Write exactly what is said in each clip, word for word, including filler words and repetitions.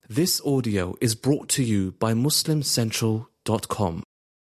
This audio is brought to you by Muslim Central dot com.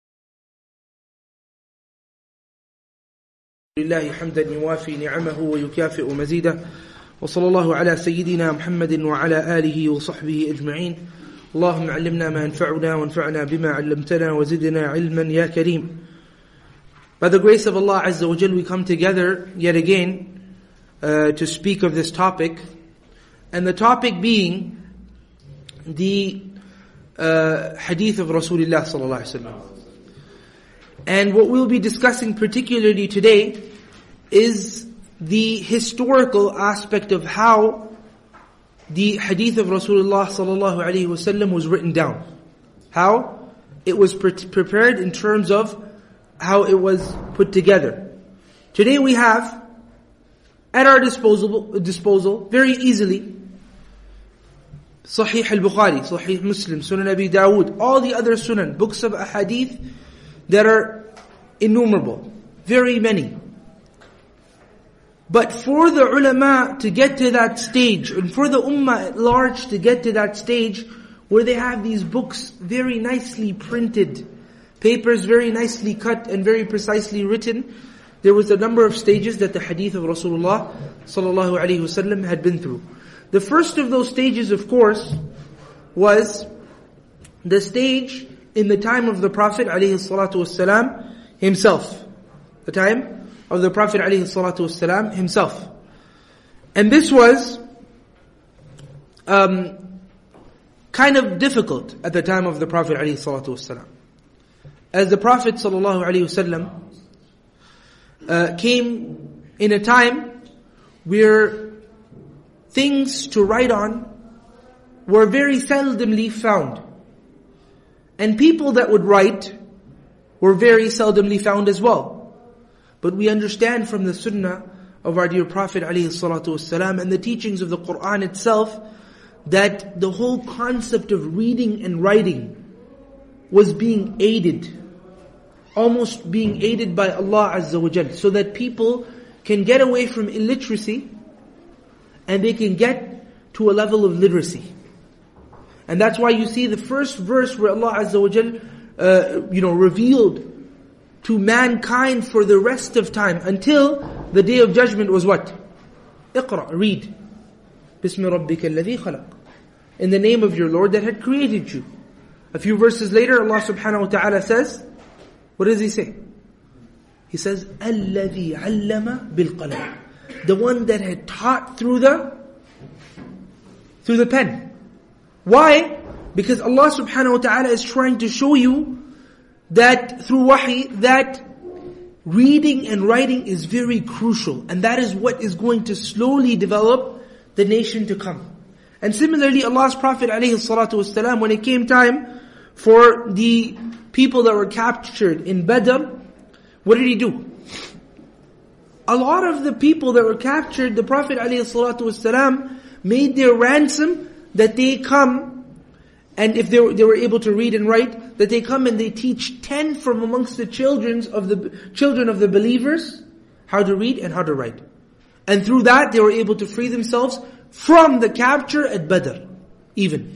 لله حمدا يوافي نعمه ويكافئ مزيده وصلى الله على سيدنا محمد وعلى آله وصحبه أجمعين. اللهم علمنا ما ينفعنا وانفعنا بما علمتنا وزدنا علما يا كريم. By the grace of Allah Azza wa Jal, we come together yet again uh, to speak of this topic, and the topic being the uh, hadith of Rasulullah sallallahu alaihi wasallam. And what we'll be discussing particularly today is the historical aspect of how the hadith of Rasulullah sallallahu alaihi wasallam was written down. How it was pre- prepared in terms of how it was put together. Today we have at our disposal, disposal very easily Sahih al-Bukhari, Sahih Muslim, Sunan Abi Dawud, all the other Sunan, books of ahadith that are innumerable, very many. But for the ulama to get to that stage, and for the ummah at large to get to that stage, where they have these books very nicely printed, papers very nicely cut and very precisely written, there was a number of stages that the hadith of Rasulullah sallallahu alaihi wasallam had been through. The first of those stages, of course, was the stage in the time of the Prophet alayhi salatu wasalam himself. The time of the Prophet alayhi salatu wasalam himself. And this was um, kind of difficult at the time of the Prophet alayhi salatu wasalam. As the Prophet sallallahu alayhi wasallam uh, came in a time where things to write on were very seldomly found. And people that would write were very seldomly found as well. But we understand from the sunnah of our dear Prophet ﷺ and the teachings of the Qur'an itself that the whole concept of reading and writing was being aided, almost being aided by Allah Azza wa Jal, so that people can get away from illiteracy and they can get to a level of literacy. And that's why you see the first verse where Allah Azza wa Jal, uh, you know, revealed to mankind for the rest of time until the day of judgment was what? Iqra, read. Bismi rabbika alladhi khalaq. In the name of your Lord that had created you. A few verses later, Allah subhanahu wa ta'ala says, what does He say? He says, alladhi allama bil qalam. The one that had taught through the through the pen. Why? Because Allah subhanahu wa ta'ala is trying to show you that through wahi, that reading and writing is very crucial. And that is what is going to slowly develop the nation to come. And similarly, Allah's Prophet alayhi salatu wasalam, when it came time for the people that were captured in Badr, what did he do? A lot of the people that were captured, the Prophet ﷺ made their ransom that they come, and if they were, they were able to read and write, that they come and they teach ten from amongst the children of the children of the believers how to read and how to write. And through that they were able to free themselves from the capture at Badr, even.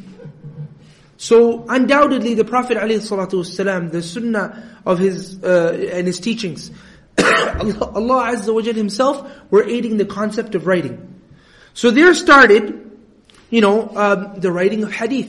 So undoubtedly the Prophet ﷺ, the sunnah of his uh, and his teachings, Allah, Allah Azza wa Jal Himself were aiding the concept of writing. So there started, you know, um, the writing of hadith.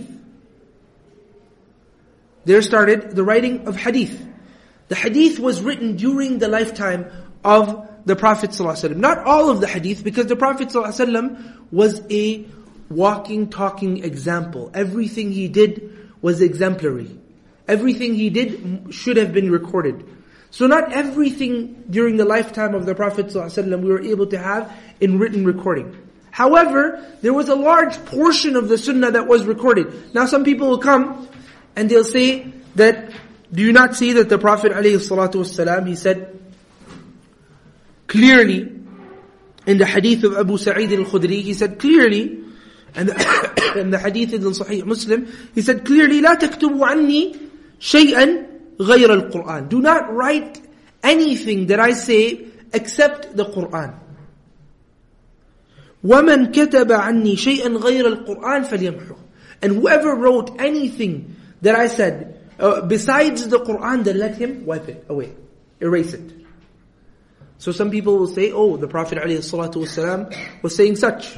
There started the writing of hadith. The hadith was written during the lifetime of the Prophet ﷺ. Not all of the hadith, because the Prophet ﷺ was a walking, talking example. Everything he did was exemplary. Everything he did should have been recorded. So not everything during the lifetime of the Prophet ﷺ we were able to have in written recording. However, there was a large portion of the sunnah that was recorded. Now some people will come and they'll say that, do you not see that the Prophet ﷺ, he said clearly in the hadith of Abu Sa'id al-Khudri, he said clearly, and the, in the hadith in Sahih Muslim, he said clearly, لا تكتبوا عني شيئا غير القرآن. Do not write anything that I say except the Qur'an. وَمَنْ كَتَبَ عَنِّي شَيْئًا غَيْرَ الْقُرْآنِ فَلْيَمْحُهُ. And whoever wrote anything that I said uh, besides the Qur'an, then let him wipe it away, erase it. So some people will say, oh, the Prophet ﷺ was saying such.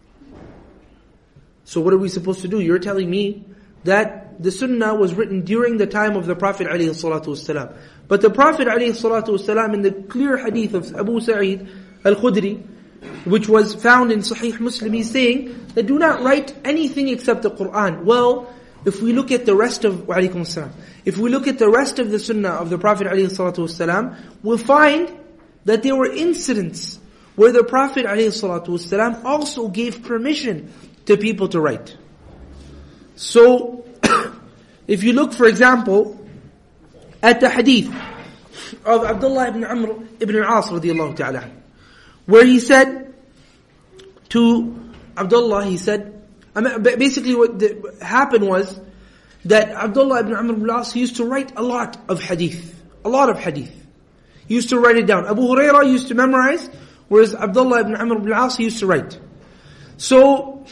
So what are we supposed to do? You're telling me that the Sunnah was written during the time of the Prophet ﷺ. But the Prophet ﷺ, in the clear hadith of Abu Sa'id al-Khudri, which was found in Sahih Muslim, he's saying that do not write anything except the Qur'an. Well, if we look at the rest of, wa alaikum assalam, if we look at the rest of the Sunnah of the Prophet ﷺ, we'll find that there were incidents where the Prophet ﷺ also gave permission to people to write. So, if you look, for example, at the hadith of Abdullah ibn Amr ibn al-As radiyallahu ta'ala, where he said to Abdullah, he said, I mean, basically what the, happened was that Abdullah ibn Amr ibn al-As used to write a lot of hadith, a lot of hadith. He used to write it down. Abu Hurairah used to memorize, whereas Abdullah ibn Amr ibn al-As used to write. So,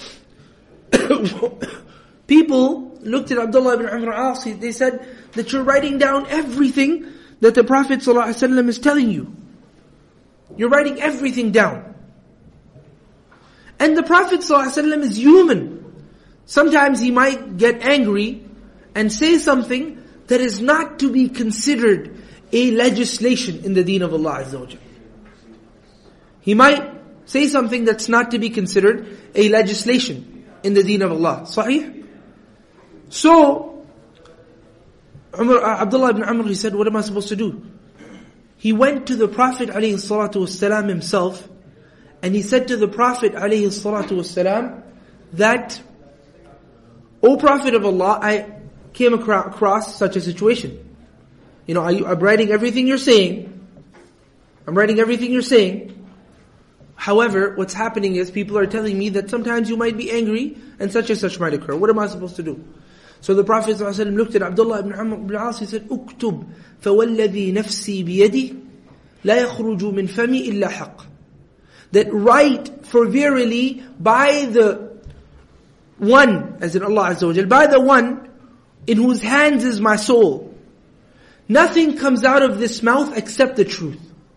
people looked at Abdullah ibn Amr ibn al-As, they said that you're writing down everything that the Prophet ﷺ is telling you. You're writing everything down. And the Prophet ﷺ is human. Sometimes he might get angry and say something that is not to be considered a legislation in the deen of Allah Azza wa Jalla. He might say something that's not to be considered a legislation in the deen of Allah. Sahih? So, Umar, Abdullah ibn Amr, he said, what am I supposed to do? He went to the Prophet ﷺ himself, and he said to the Prophet ﷺ that, O Prophet of Allah, I came across such a situation. You know, I'm writing everything you're saying. I'm writing everything you're saying. However, what's happening is people are telling me that sometimes you might be angry and such and such might occur. What am I supposed to do? So the Prophet ﷺ looked at Abdullah ibn Amr ibn al-As, he said, "Uktub فَوَالَّذِي نَفْسِي بِيَدِي لَا يَخْرُجُ مِنْ فَمِي إِلَّا حَقٍّ." That write, for verily, by the one, as in Allah Azza wa Jal, by the one in whose hands is my soul, nothing comes out of this mouth except the truth.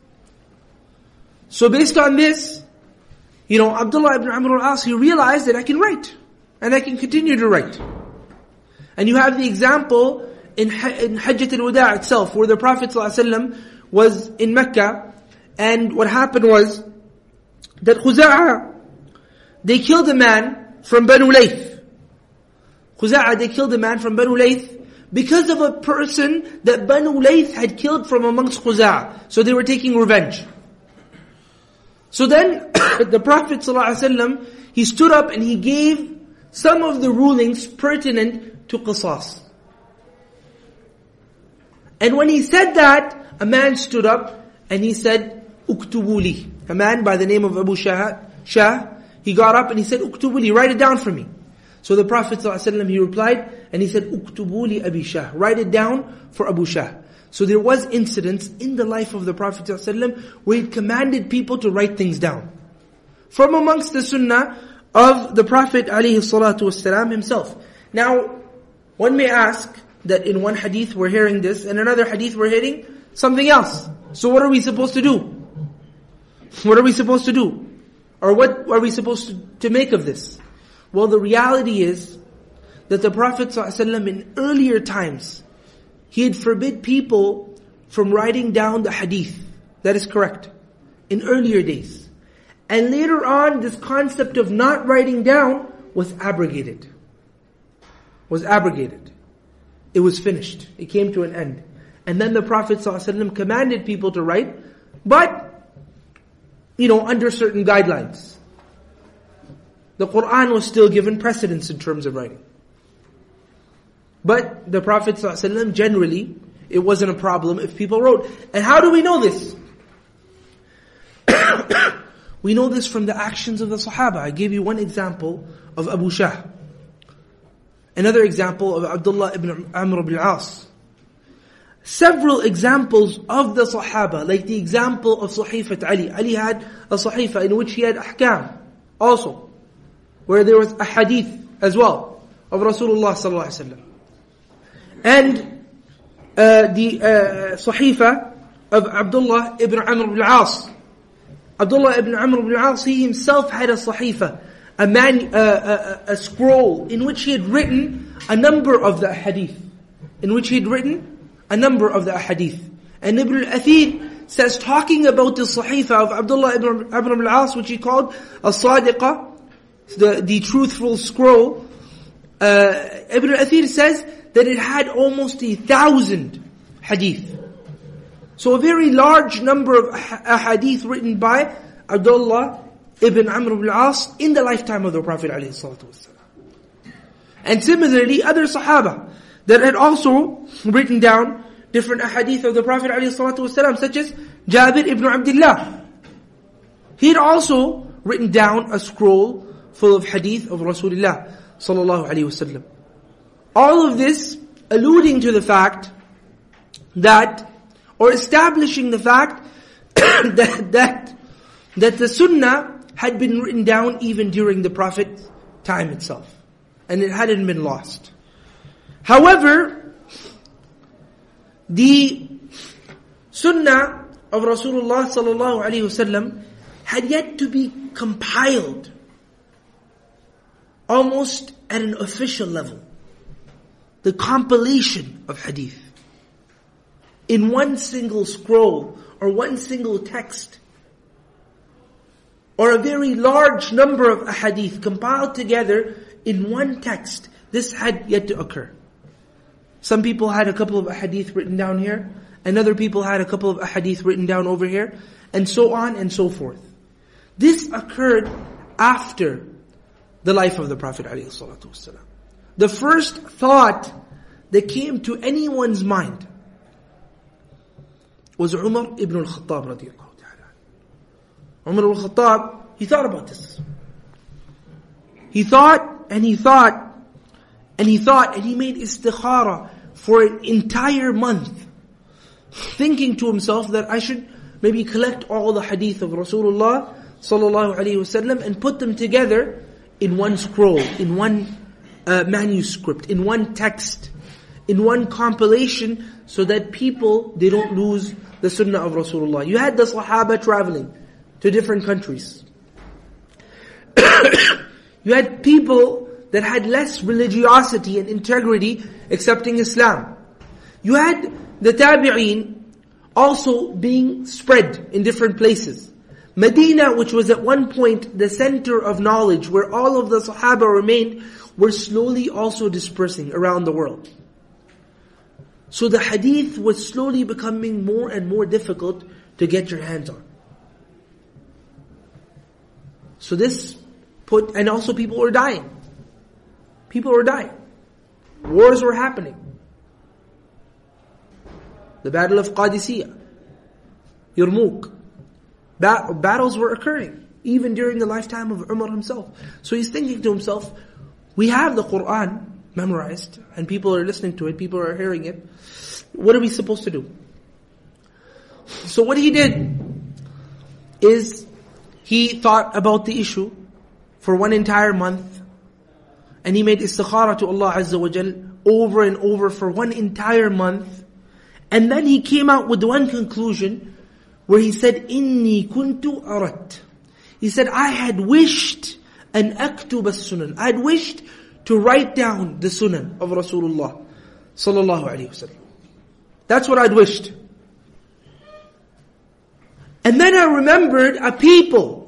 So based on this, you know, Abdullah ibn Amr al-As, he realized that I can write. And I can continue to write. And you have the example in, in Hajjat al-Wada' itself, where the Prophet ﷺ was in Mecca, and what happened was that Khuza'a, they killed a man from Banu Layth. Khuza'a, they killed a man from Banu Layth because of a person that Banu Layth had killed from amongst Khuza'a. So they were taking revenge. So then, the Prophet ﷺ, he stood up and he gave some of the rulings pertinent to qisas. And when he said that, a man stood up and he said, "Uktubuli." A man by the name of Abu Shah, Shah, he got up and he said, "Uktubuli, write it down for me." So the Prophet ﷺ, he replied and he said, "Uktubuli Abi Shah." Write it down for Abu Shah. So there was incidents in the life of the Prophet ﷺ where he commanded people to write things down. From amongst the sunnah of the Prophet ﷺ himself. Now, one may ask that in one hadith we're hearing this, and another hadith we're hearing something else. So what are we supposed to do? What are we supposed to do? Or what are we supposed to, to make of this? Well, the reality is that the Prophet ﷺ in earlier times, he had forbid people from writing down the hadith. That is correct. In earlier days. And later on, this concept of not writing down was abrogated. Was abrogated. It was finished. It came to an end. And then the Prophet ﷺ commanded people to write, but, you know, under certain guidelines. The Qur'an was still given precedence in terms of writing. But the Prophet ﷺ, generally, it wasn't a problem if people wrote. And how do we know this? We know this from the actions of the Sahaba. I gave you one example of Abu Shah. Another example of Abdullah ibn Amr ibn al-As. Several examples of the Sahaba, like the example of Sahifat Ali. Ali had a Sahifa in which he had ahkam also, where there was a hadith as well, of Rasulullah sallallahu alaihi wasallam. And uh, the uh, Sahifa of Abdullah ibn Amr ibn al-As. Abdullah ibn Amr ibn al-As, he himself had a Sahifa, a man, uh, a, a scroll in which he had written a number of the hadith. In which he had written a number of the hadith. And Ibn al-Athir says, talking about the Sahifa of Abdullah ibn Amr ibn al-As, which he called As-Sadiqa, the, the truthful scroll, uh, Ibn al-Athir says that it had almost a thousand hadith. So a very large number of hadith written by Abdullah ibn Amr ibn al-As in the lifetime of the Prophet ﷺ. And similarly, other Sahaba that had also written down different hadith of the Prophet ﷺ, such as Jabir ibn Abdullah. He had also written down a scroll full of hadith of Rasulullah sallallahu alaihi wasallam. All of this alluding to the fact that, or establishing the fact that, that, that the Sunnah had been written down even during the Prophet's time itself. And it hadn't been lost. However, the Sunnah of Rasulullah sallallahu alaihi wasallam had yet to be compiled almost at an official level. The compilation of hadith in one single scroll or one single text, or a very large number of ahadith compiled together in one text, this had yet to occur. Some people had a couple of ahadith written down here, and other people had a couple of ahadith written down over here, and so on and so forth. This occurred after the life of the Prophet ﷺ. The first thought that came to anyone's mind was Umar ibn al-Khattab radiallahu ta'ala. Umar ibn al-Khattab, he thought about this. He thought, and he thought, and he thought, and he made istikhara for an entire month, thinking to himself that I should maybe collect all the hadith of Rasulullah sallallahu alaihi wasallam and put them together in one scroll, in one uh, manuscript, in one text, in one compilation, so that people, they don't lose the sunnah of Rasulullah. You had the Sahaba traveling to different countries. You had people that had less religiosity and integrity accepting Islam. You had the Tabi'een also being spread in different places. Medina, which was at one point the center of knowledge, where all of the Sahaba remained, were slowly also dispersing around the world. So the hadith was slowly becoming more and more difficult to get your hands on. So this put, and also people were dying. People were dying. Wars were happening. The Battle of Qadisiyah, Yarmouk. Ba- battles were occurring, even during the lifetime of Umar himself. So he's thinking to himself, we have the Qur'an memorized, and people are listening to it, people are hearing it. What are we supposed to do? So what he did is, he thought about the issue for one entire month, and he made istikhara to Allah Azza wa Jal over and over for one entire month, and then he came out with one conclusion, where he said, Inni kuntu arat. He said, I had wished an aktub as-sunan. I had wished to write down the sunan of Rasulullah sallallahu alaihi wasallam. That's what I'd wished. And then I remembered a people.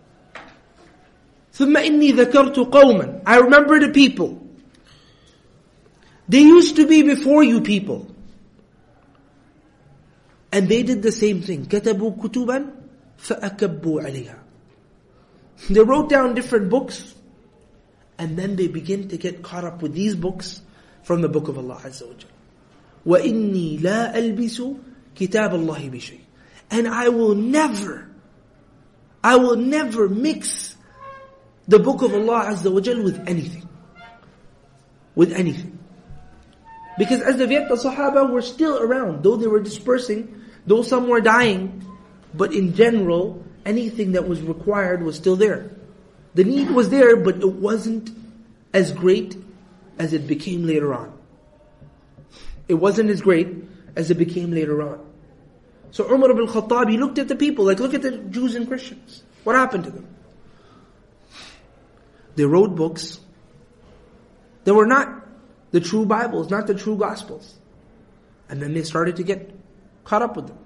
ثم إني ذكرت قوما. I remembered a people. They used to be before you people. And they did the same thing. كتبوا كتبا فأكبوا عليها. They wrote down different books, and then they begin to get caught up with these books from the book of Allah Azza wa Jalla. وَإِنِّي لَا أَلْبِسُ كِتَابَ اللَّهِ بِشَيْءٍ. And I will never, I will never mix the book of Allah Azza wa Jalla with anything. With anything. Because as of yet the Sahaba were still around, though they were dispersing, though some were dying, but in general, anything that was required was still there. The need was there, but it wasn't as great as it became later on. It wasn't as great as it became later on. So Umar ibn Khattab, he looked at the people, like look at the Jews and Christians. What happened to them? They wrote books that were not the true Bibles, not the true Gospels. And then they started to get caught up with them.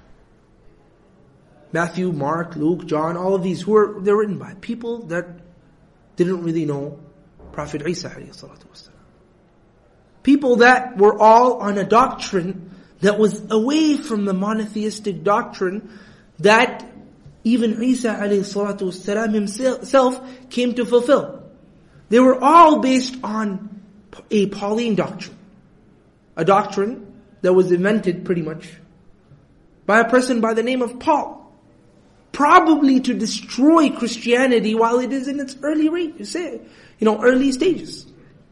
Matthew, Mark, Luke, John, all of these, who were they're written by people that didn't really know Prophet Isa alayhi salatu wasalam. People that were all on a doctrine that was away from the monotheistic doctrine that even Isa alayhi salatu wasalam himself came to fulfill. They were all based on a Pauline doctrine. A doctrine that was invented pretty much by a person by the name of Paul. Probably to destroy Christianity while it is in its early rate, you say, you know, early stages.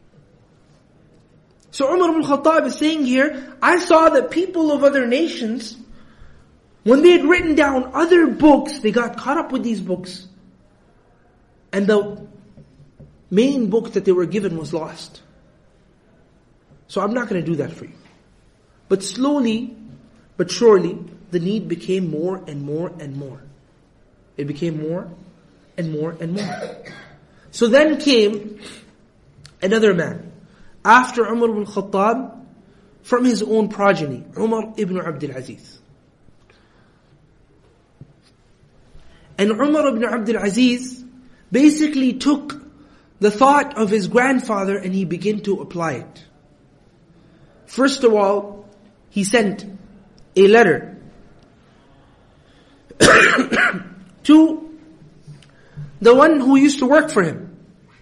So Umar ibn Khattab is saying here, I saw that people of other nations, when they had written down other books, they got caught up with these books. And the main book that they were given was lost. So I'm not going to do that for you. But slowly, but surely, the need became more and more and more. It became more and more and more. So then came another man, after Umar ibn Khattab, from his own progeny, Umar ibn Abdul Aziz. And Umar ibn Abdul Aziz basically took the thought of his grandfather and he began to apply it. First of all, he sent a letter to the one who used to work for him.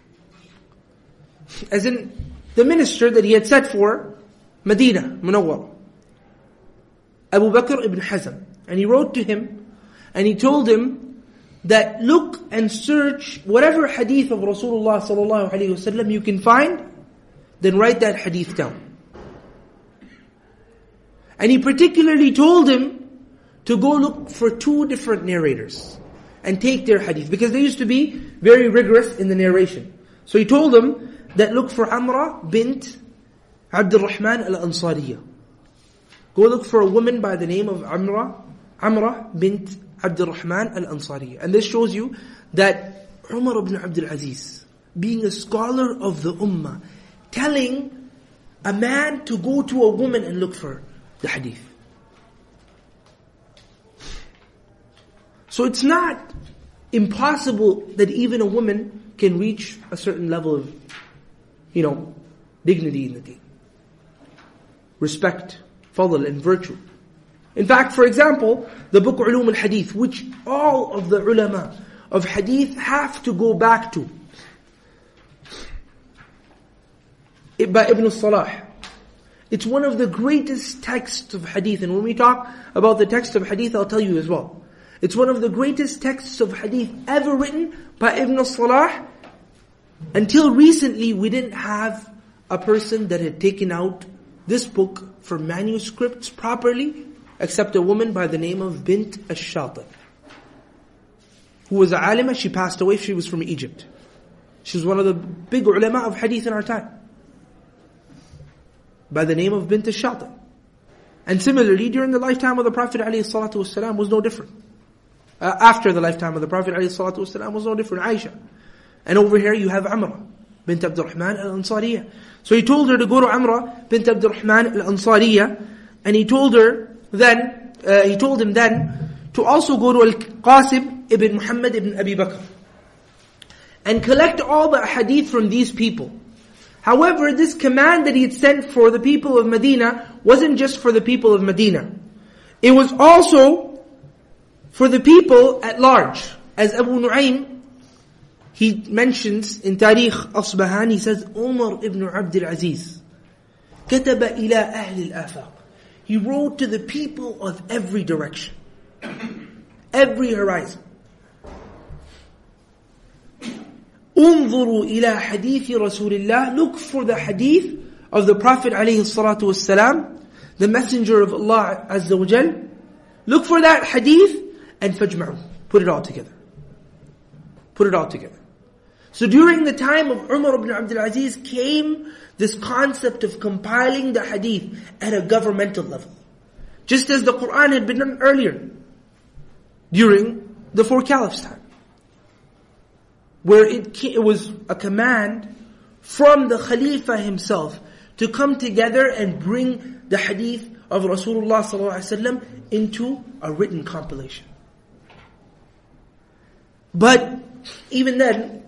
As in, the minister that he had set for Medina, Munawwar, Abu Bakr ibn Hazm. And he wrote to him, and he told him that look and search whatever hadith of Rasulullah sallallahu alaihi wasallam you can find, then write that hadith down. And he particularly told him to go look for two different narrators and take their hadith, because they used to be very rigorous in the narration. So he told them that look for Amra bint Abdul Rahman al-Ansariya. Go look for a woman by the name of Amra, Amra bint Abdul Rahman al-Ansariya. And this shows you that Umar ibn Abdul Aziz, being a scholar of the Ummah, telling a man to go to a woman and look for the hadith. So it's not impossible that even a woman can reach a certain level of, you know, dignity in the deen. Respect, fadl and virtue. In fact, for example, the book Ulum al-Hadith, which all of the ulama of hadith have to go back to, by Ibn Salah. It's one of the greatest texts of hadith. And when we talk about the text of hadith, I'll tell you as well. It's one of the greatest texts of hadith ever written by Ibn Salah. Until recently, we didn't have a person that had taken out this book for manuscripts properly, except a woman by the name of Bint Ash-Shati, who was a alima. She passed away. She was from Egypt. She was one of the big ulama of hadith in our time, by the name of Bint Ash-Shati. And similarly, during the lifetime of the Prophet ﷺ was no different. Uh, after the lifetime of the Prophet ﷺ was no different. Aisha. And over here you have Amra bint Abdul Rahman al-Ansariya. So he told her to go to Amra bint Abdul Rahman al-Ansariya, and he told her then, uh, he told him then to also go to Al-Qasim ibn Muhammad ibn Abi Bakr and collect all the hadith from these people. However, this command that he had sent for the people of Medina wasn't just for the people of Medina. It was also for the people at large. As Abu Nu'aym, he mentions in Tarikh Asbahan, he says, Umar ibn Abdul Aziz كتب إلى أهل الآفاق. He wrote to the people of every direction, every horizon. انظروا إلى حديث رسول الله. Look for the hadith of the Prophet عليه الصلاة والسلام, the messenger of Allah Azza wa Jal. Look for that hadith and فَجْمَعُوا. Put it all together. Put it all together. So during the time of Umar ibn Abdul Aziz came this concept of compiling the hadith at a governmental level. Just as the Quran had been done earlier, during the four caliphs' time. Where it, came, it was a command from the Khalifa himself to come together and bring the hadith of Rasulullah sallallahu alaihi wasallam into a written compilation. But even then,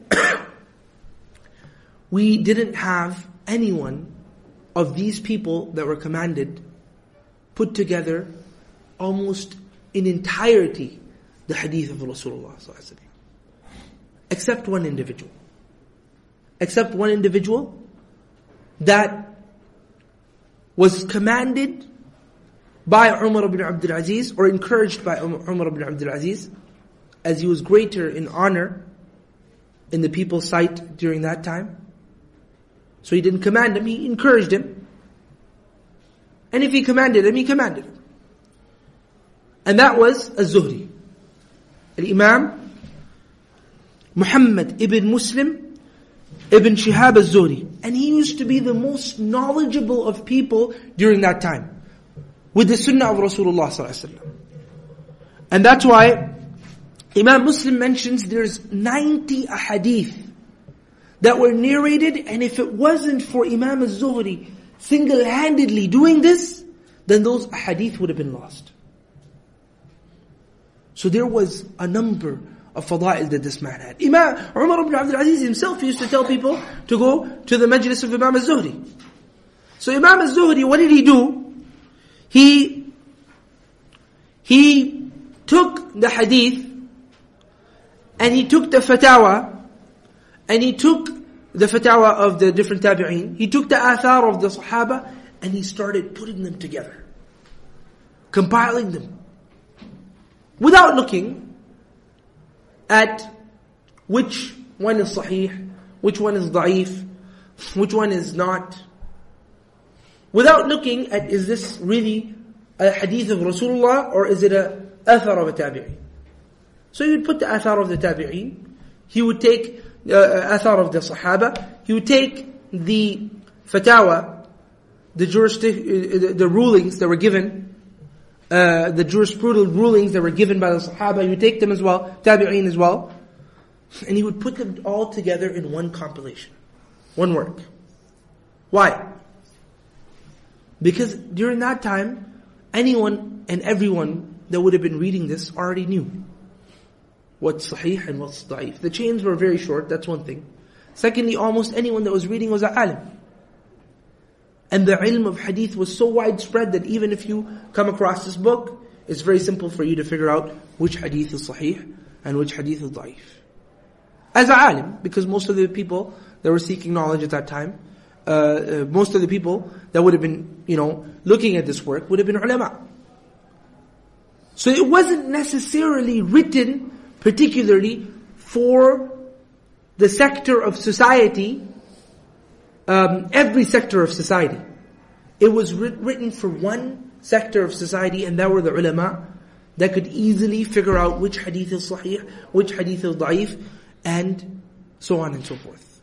we didn't have anyone of these people that were commanded put together almost in entirety the hadith of Rasulullah sallallahu alaihi wasallam. Except one individual. Except one individual that was commanded by Umar ibn Abdul Aziz, or encouraged by Umar ibn Abdul Aziz, as he was greater in honor in the people's sight during that time. So he didn't command him, he encouraged him. And if he commanded him, he commanded him. And that was Az-Zuhri. Al-Imam Muhammad ibn Muslim ibn Shihab Az-Zuhri. And he used to be the most knowledgeable of people during that time, with the sunnah of Rasulullah sallallahu alaihi wasallam. And that's why Imam Muslim mentions there's ninety ahadith that were narrated, and if it wasn't for Imam Az-Zuhri single-handedly doing this, then those ahadith would have been lost. So there was a number of fada'il that this man had. Imam Umar ibn Abdul Aziz himself used to tell people to go to the majlis of Imam Az-Zuhri. So Imam Az-Zuhri, what did he do? He, he took the hadith, and he took the fatawa, and he took the fatawa of the different tabi'een, he took the athar of the sahaba, and he started putting them together, compiling them, without looking at which one is sahih, which one is da'if, which one is not. Without looking at, is this really a hadith of Rasulullah, or is it a athar of a tabi'i? So he would put the athar of the tabi'een, he would take uh, athar of the sahaba, he would take the fatawa, the jurisdic- the rulings that were given, uh, the jurisprudential rulings that were given by the sahaba, he would take them as well, tabi'een as well, and he would put them all together in one compilation, one work. Why? Because during that time, anyone and everyone that would have been reading this already knew what's sahih and what's da'if. The chains were very short, that's one thing. Secondly, almost anyone that was reading was an alim. And the ilm of hadith was so widespread that even if you come across this book, it's very simple for you to figure out which hadith is sahih and which hadith is da'if. As an alim, because most of the people that were seeking knowledge at that time, uh, uh, most of the people that would have been, you know, looking at this work would have been ulama. So it wasn't necessarily written particularly for the sector of society, um, every sector of society. It was writ- written for one sector of society, and that were the ulama that could easily figure out which hadith is sahih, which hadith is da'if, and so on and so forth.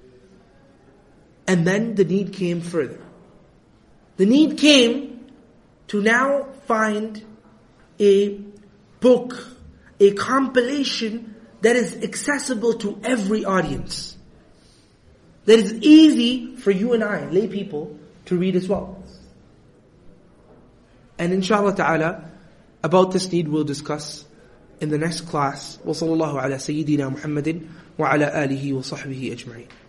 And then the need came further. The need came to now find a book, a compilation that is accessible to every audience. That is easy for you and I, lay people, to read as well. And inshallah ta'ala, about this need we'll discuss in the next class. Wa sallallahu ala sayyidina Muhammadin wa ala alihi wa sahbihi ajma'in.